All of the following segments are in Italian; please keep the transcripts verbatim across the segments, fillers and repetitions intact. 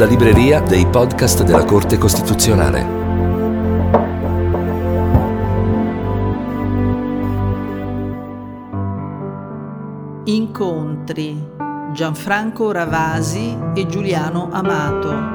la libreria dei podcast della Corte Costituzionale. Incontri: Gianfranco Ravasi e Giuliano Amato.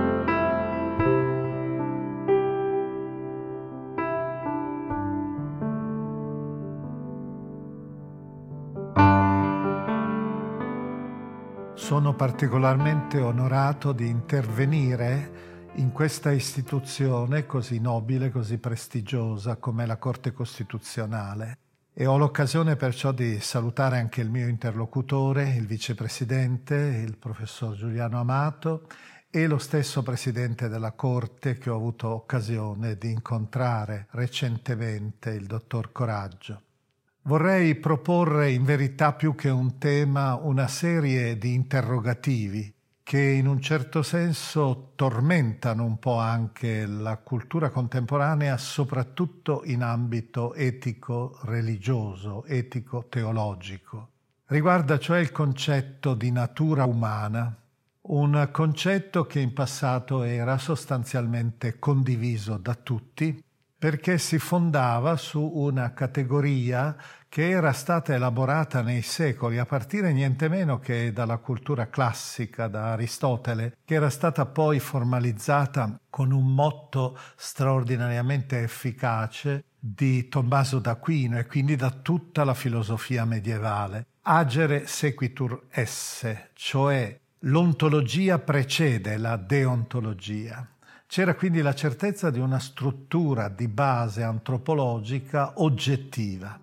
Sono particolarmente onorato di intervenire in questa istituzione così nobile, così prestigiosa come la Corte Costituzionale, e ho l'occasione perciò di salutare anche il mio interlocutore, il vicepresidente, il professor Giuliano Amato, e lo stesso presidente della Corte che ho avuto occasione di incontrare recentemente, il dottor Coraggio. Vorrei proporre in verità più che un tema una serie di interrogativi che in un certo senso tormentano un po' anche la cultura contemporanea, soprattutto in ambito etico-religioso, etico-teologico. Riguarda cioè il concetto di natura umana, un concetto che in passato era sostanzialmente condiviso da tutti, perché si fondava su una categoria che era stata elaborata nei secoli, a partire niente meno che dalla cultura classica, da Aristotele, che era stata poi formalizzata con un motto straordinariamente efficace di Tommaso d'Aquino e quindi da tutta la filosofia medievale. Agere sequitur esse, cioè l'ontologia precede la deontologia. C'era quindi la certezza di una struttura di base antropologica oggettiva.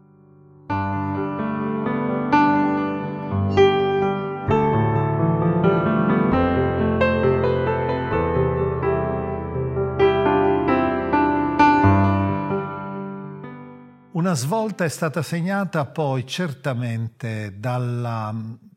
Una svolta è stata segnata poi certamente dalla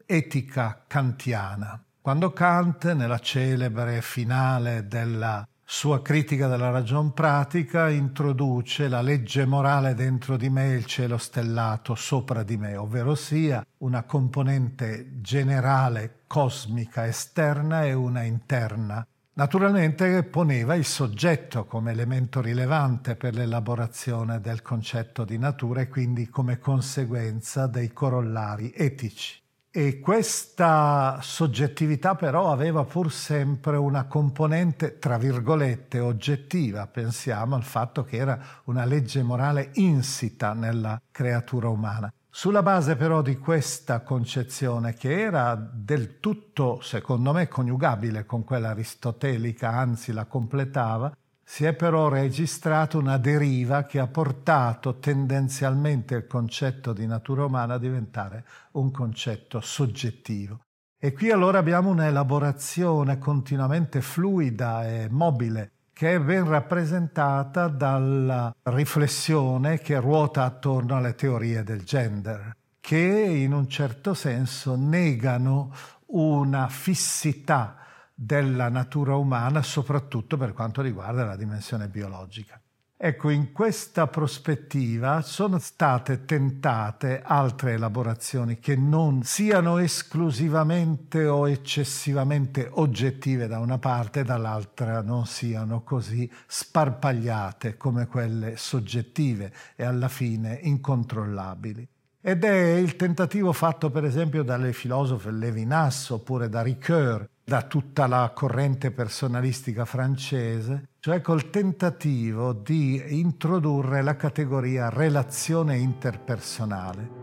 etica kantiana, quando Kant, nella celebre finale della sua critica della ragion pratica, introduce la legge morale dentro di me e il cielo stellato sopra di me, ovvero sia una componente generale cosmica esterna e una interna. Naturalmente poneva il soggetto come elemento rilevante per l'elaborazione del concetto di natura e quindi come conseguenza dei corollari etici. E questa soggettività però aveva pur sempre una componente, tra virgolette, oggettiva. Pensiamo al fatto che era una legge morale insita nella creatura umana. Sulla base però di questa concezione, che era del tutto, secondo me, coniugabile con quella aristotelica, anzi la completava, si è però registrata una deriva che ha portato tendenzialmente il concetto di natura umana a diventare un concetto soggettivo. E qui allora abbiamo un'elaborazione continuamente fluida e mobile, che è ben rappresentata dalla riflessione che ruota attorno alle teorie del gender, che in un certo senso negano una fissità della natura umana, soprattutto per quanto riguarda la dimensione biologica. Ecco, in questa prospettiva sono state tentate altre elaborazioni che non siano esclusivamente o eccessivamente oggettive da una parte e dall'altra non siano così sparpagliate come quelle soggettive e alla fine incontrollabili. Ed è il tentativo fatto per esempio dalle filosofe Levinas oppure da Ricoeur, da tutta la corrente personalistica francese, cioè col tentativo di introdurre la categoria relazione interpersonale.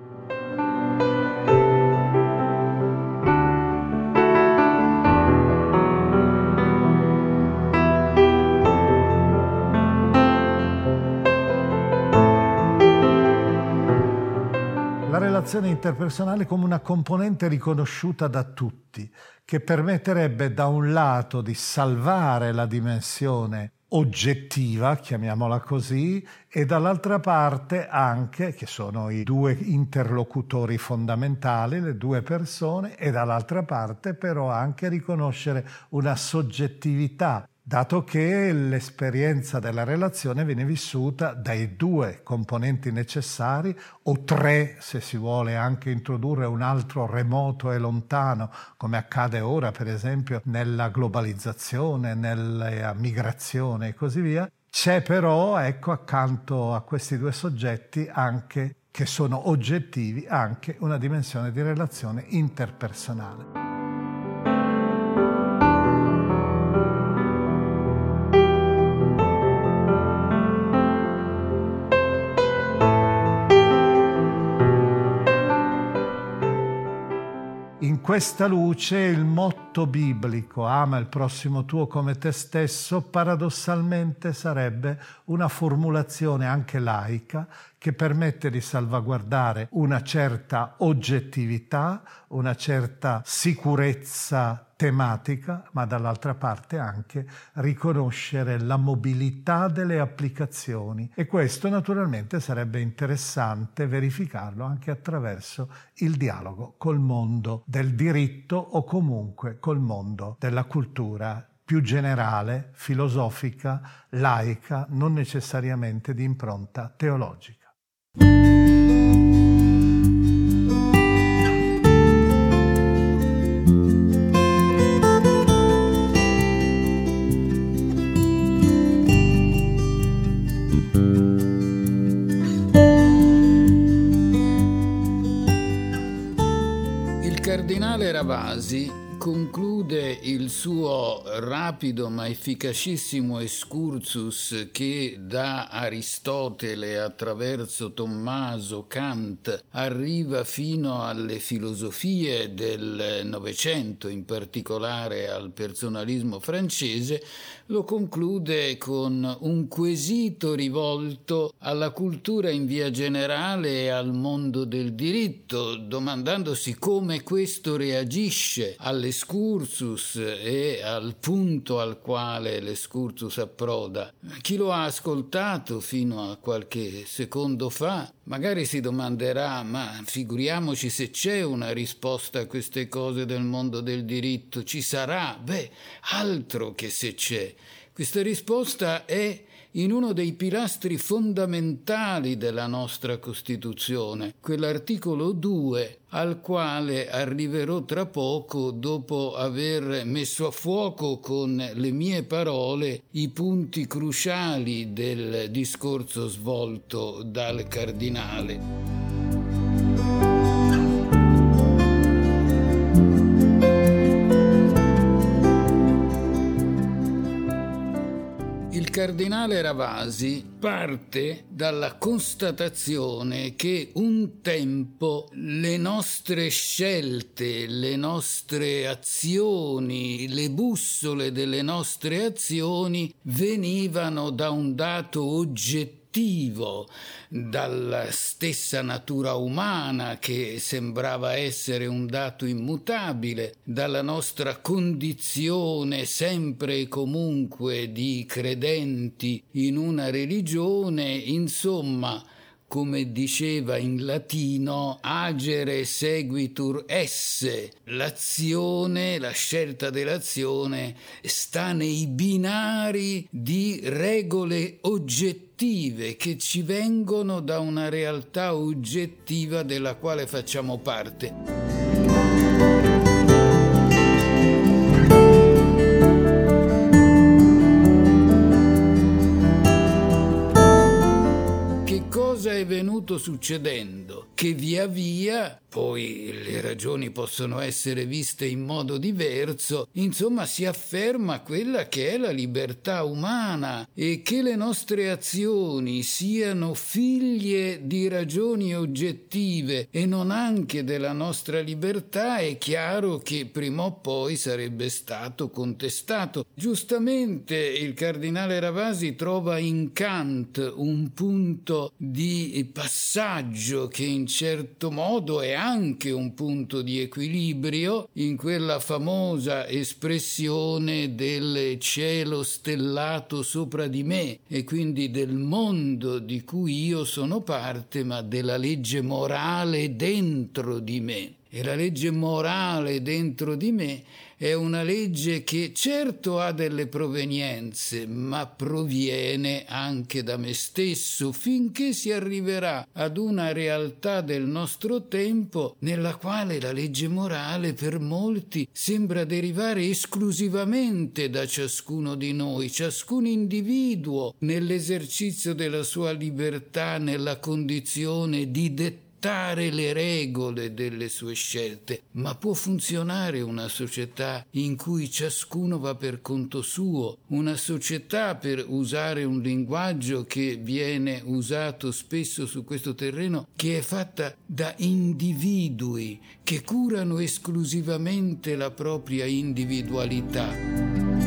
La relazione interpersonale come una componente riconosciuta da tutti, che permetterebbe da un lato di salvare la dimensione oggettiva, chiamiamola così, e dall'altra parte anche, che sono i due interlocutori fondamentali, le due persone, e dall'altra parte però anche riconoscere una soggettività dato che l'esperienza della relazione viene vissuta dai due componenti necessari, o tre se si vuole anche introdurre un altro remoto e lontano, come accade ora per esempio nella globalizzazione, nella migrazione e così via. C'è però, ecco, accanto a questi due soggetti anche, che sono oggettivi, anche una dimensione di relazione interpersonale. In questa luce il motto biblico "ama il prossimo tuo come te stesso" paradossalmente sarebbe una formulazione anche laica che permette di salvaguardare una certa oggettività, una certa sicurezza tematica, ma dall'altra parte anche riconoscere la mobilità delle applicazioni, e questo naturalmente sarebbe interessante verificarlo anche attraverso il dialogo col mondo del diritto o comunque col mondo della cultura più generale, filosofica, laica, non necessariamente di impronta teologica. Il cardinale Ravasi conclude il suo rapido ma efficacissimo excursus che da Aristotele attraverso Tommaso, Kant arriva fino alle filosofie del Novecento, in particolare al personalismo francese. Lo conclude con un quesito rivolto alla cultura in via generale e al mondo del diritto, domandandosi come questo reagisce all'escursus e al punto al quale l'escursus approda. Chi lo ha ascoltato fino a qualche secondo fa magari si domanderà: ma figuriamoci se c'è una risposta a queste cose del mondo del diritto. Ci sarà? Beh, altro che se c'è. Questa risposta è in uno dei pilastri fondamentali della nostra Costituzione, quell'articolo due al quale arriverò tra poco dopo aver messo a fuoco con le mie parole i punti cruciali del discorso svolto dal cardinale. Il cardinale Ravasi parte dalla constatazione che un tempo le nostre scelte, le nostre azioni, le bussole delle nostre azioni venivano da un dato oggettivo, dalla stessa natura umana che sembrava essere un dato immutabile, dalla nostra condizione sempre e comunque di credenti in una religione, insomma, come diceva in latino, agere seguitur esse. L'azione, la scelta dell'azione sta nei binari di regole oggettive che ci vengono da una realtà oggettiva della quale facciamo parte. Cosa è venuto succedendo? Che via via, poi le ragioni possono essere viste in modo diverso, insomma si afferma quella che è la libertà umana, e che le nostre azioni siano figlie di ragioni oggettive e non anche della nostra libertà è chiaro che prima o poi sarebbe stato contestato. Giustamente il cardinale Ravasi trova in Kant un punto di passaggio che in certo modo è anche un punto di equilibrio in quella famosa espressione del cielo stellato sopra di me, e quindi del mondo di cui io sono parte, ma della legge morale dentro di me. E la legge morale dentro di me è una legge che certo ha delle provenienze, ma proviene anche da me stesso, finché si arriverà ad una realtà del nostro tempo nella quale la legge morale per molti sembra derivare esclusivamente da ciascuno di noi, ciascun individuo nell'esercizio della sua libertà, nella condizione di dettare le regole delle sue scelte. Ma può funzionare una società in cui ciascuno va per conto suo, una società, per usare un linguaggio che viene usato spesso su questo terreno, che è fatta da individui che curano esclusivamente la propria individualità.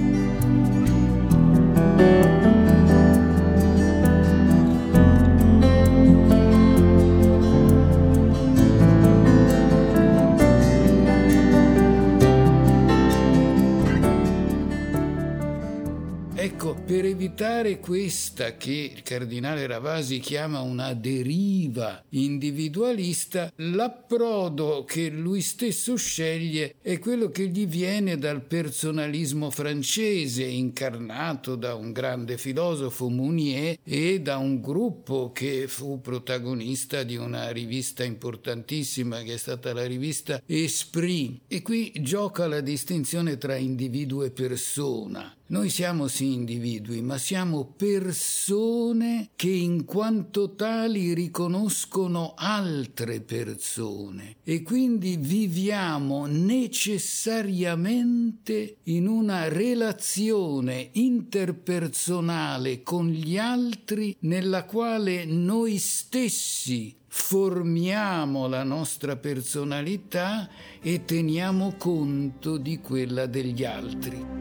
Ecco, per evitare questa che il cardinale Ravasi chiama una deriva individualista, l'approdo che lui stesso sceglie è quello che gli viene dal personalismo francese, incarnato da un grande filosofo, Mounier, e da un gruppo che fu protagonista di una rivista importantissima che è stata la rivista Esprit. E qui gioca la distinzione tra individuo e persona. Noi siamo sì individui, ma siamo persone che in quanto tali riconoscono altre persone e quindi viviamo necessariamente in una relazione interpersonale con gli altri nella quale noi stessi formiamo la nostra personalità e teniamo conto di quella degli altri.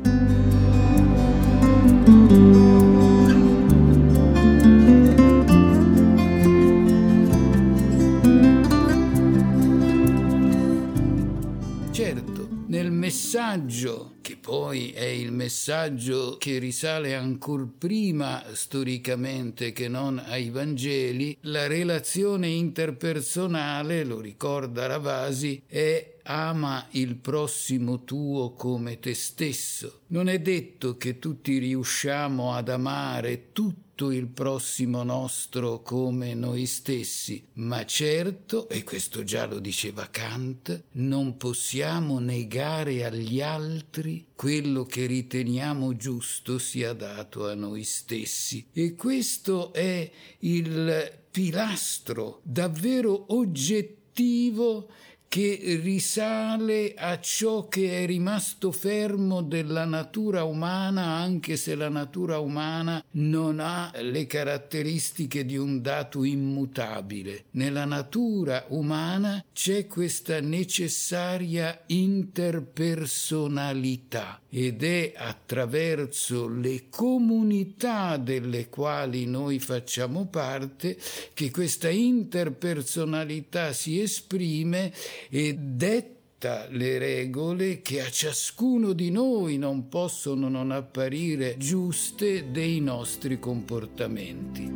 Certo, nel messaggio, che poi è il messaggio che risale ancor prima storicamente che non ai Vangeli, la relazione interpersonale, lo ricorda Ravasi, è ama il prossimo tuo come te stesso. Non è detto che tutti riusciamo ad amare tutto il prossimo nostro come noi stessi, ma certo, e questo già lo diceva Kant, non possiamo negare agli altri quello che riteniamo giusto sia dato a noi stessi. E questo è il pilastro davvero oggettivo che risale a ciò che è rimasto fermo della natura umana, anche se la natura umana non ha le caratteristiche di un dato immutabile. Nella natura umana c'è questa necessaria interpersonalità ed è attraverso le comunità delle quali noi facciamo parte che questa interpersonalità si esprime e detta le regole che a ciascuno di noi non possono non apparire giuste dei nostri comportamenti.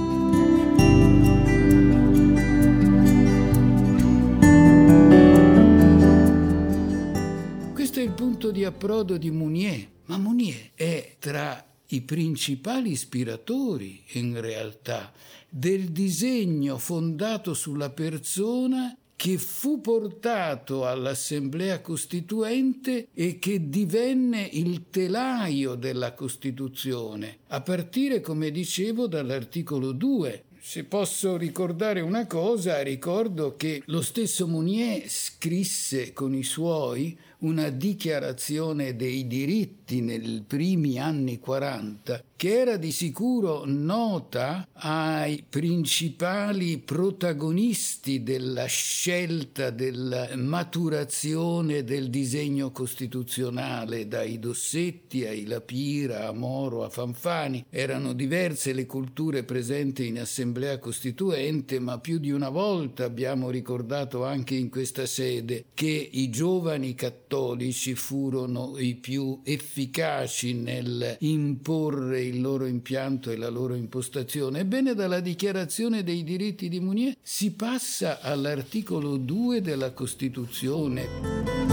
Questo è il punto di approdo di Mounier, ma Mounier è tra i principali ispiratori, in realtà, del disegno fondato sulla persona che fu portato all'Assemblea Costituente e che divenne il telaio della Costituzione, a partire, come dicevo, dall'articolo due. Se posso ricordare una cosa, ricordo che lo stesso Mounier scrisse con i suoi una dichiarazione dei diritti nei primi anni quaranta, che era di sicuro nota ai principali protagonisti della scelta, della maturazione del disegno costituzionale, dai Dossetti ai La Pira, a Moro, a Fanfani. Erano diverse le culture presenti in Assemblea Costituente, ma più di una volta abbiamo ricordato anche in questa sede che i giovani cattolici furono i più efficaci nel imporre il loro impianto e la loro impostazione. Ebbene, dalla Dichiarazione dei diritti di Mounier si passa all'articolo due della Costituzione.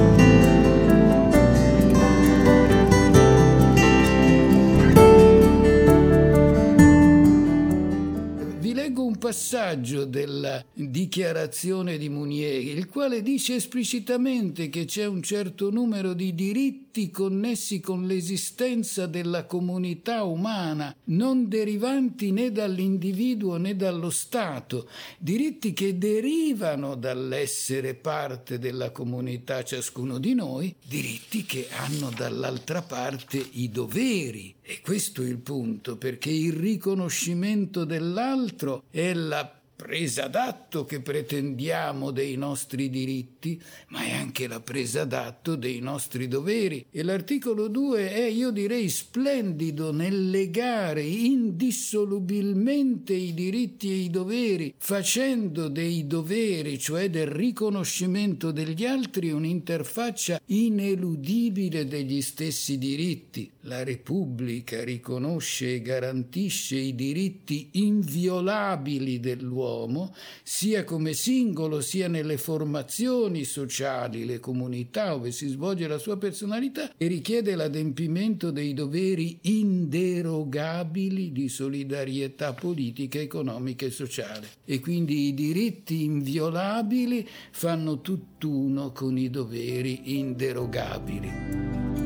Un passaggio della Dichiarazione di Mounier, il quale dice esplicitamente che c'è un certo numero di diritti connessi con l'esistenza della comunità umana, non derivanti né dall'individuo né dallo Stato, diritti che derivano dall'essere parte della comunità ciascuno di noi, diritti che hanno dall'altra parte i doveri. E questo è il punto, perché il riconoscimento dell'altro è la presa d'atto che pretendiamo dei nostri diritti, ma è anche la presa d'atto dei nostri doveri. E l'articolo due è, io direi, splendido nel legare indissolubilmente i diritti e i doveri, facendo dei doveri, cioè del riconoscimento degli altri, un'interfaccia ineludibile degli stessi diritti. La Repubblica riconosce e garantisce i diritti inviolabili dell'uomo, sia come singolo, sia nelle formazioni sociali, le comunità dove si svolge la sua personalità, e richiede l'adempimento dei doveri inderogabili di solidarietà politica, economica e sociale. E quindi i diritti inviolabili fanno tutt'uno con i doveri inderogabili.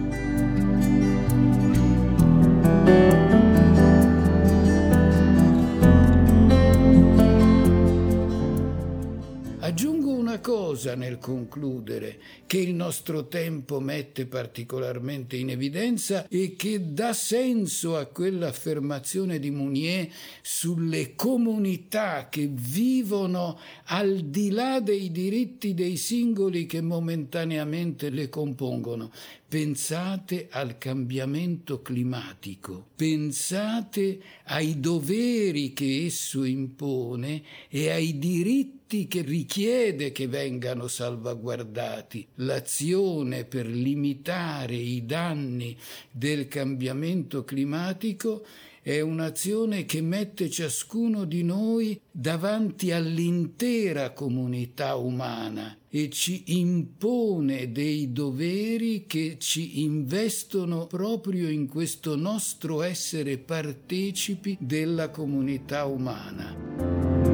Aggiungo una cosa nel concludere, che il nostro tempo mette particolarmente in evidenza e che dà senso a quell'affermazione di Mounier sulle comunità che vivono al di là dei diritti dei singoli che momentaneamente le compongono. Pensate al cambiamento climatico, pensate ai doveri che esso impone e ai diritti che richiede che vengano salvaguardati. L'azione per limitare i danni del cambiamento climatico è un'azione che mette ciascuno di noi davanti all'intera comunità umana e ci impone dei doveri che ci investono proprio in questo nostro essere partecipi della comunità umana.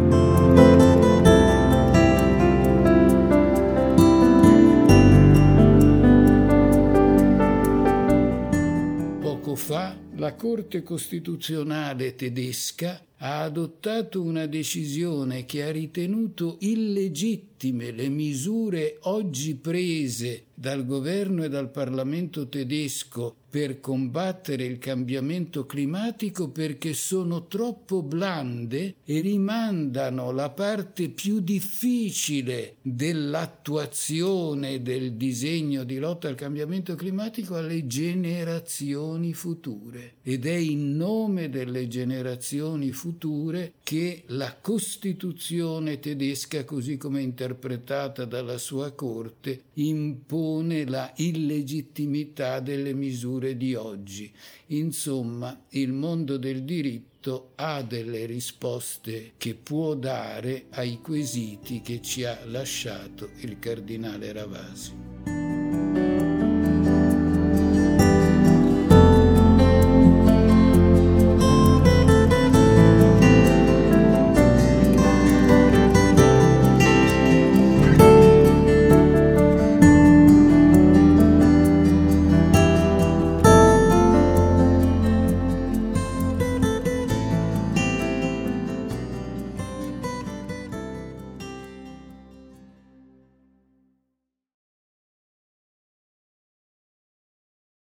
Poco fa la Corte Costituzionale tedesca ha adottato una decisione che ha ritenuto illegittime le misure oggi prese dal governo e dal Parlamento tedesco per combattere il cambiamento climatico, perché sono troppo blande e rimandano la parte più difficile dell'attuazione del disegno di lotta al cambiamento climatico alle generazioni future. Ed è in nome delle generazioni future che la Costituzione tedesca, così come interpretata dalla sua Corte, impone la illegittimità delle misure di oggi. Insomma, il mondo del diritto ha delle risposte che può dare ai quesiti che ci ha lasciato il cardinale Ravasi.